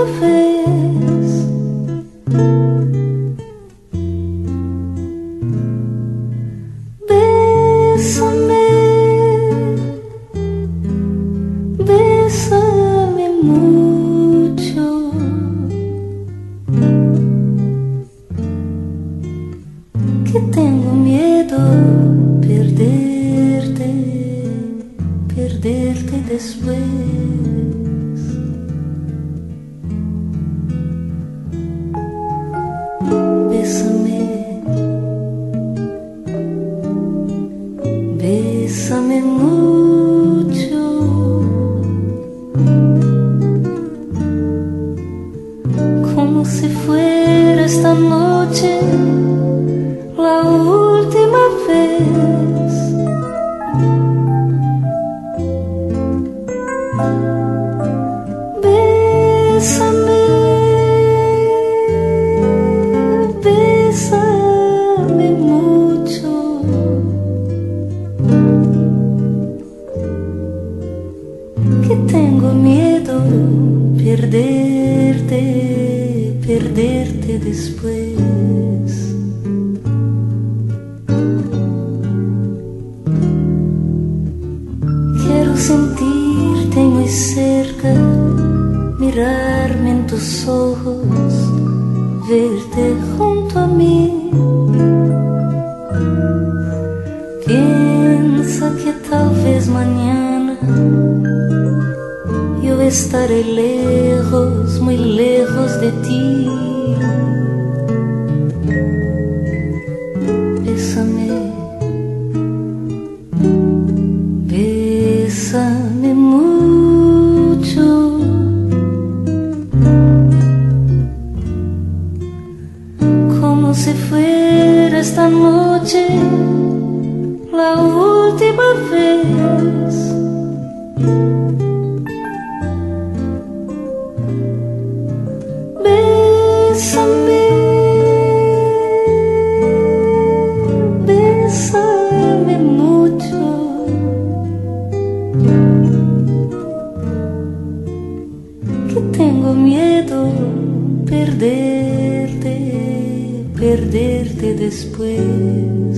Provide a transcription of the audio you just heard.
vez. Bésame, bésame mucho, que tengo miedo perderte, perderte después. Bésame, bésame mucho, como si fuera esta noche la última vez. Bésame, bésame mucho, que tengo miedo perderte, perderte después. Quiero sentirte muy cerca, mirarme en tus ojos, verte junto a mí. Piensa que tal vez mañana yo estaré lejos, muy lejos de ti. Bésame, bésame mucho, como si fuera esta noche la última vez. Bésame, bésame mucho, que tengo miedo perderte, perderte después.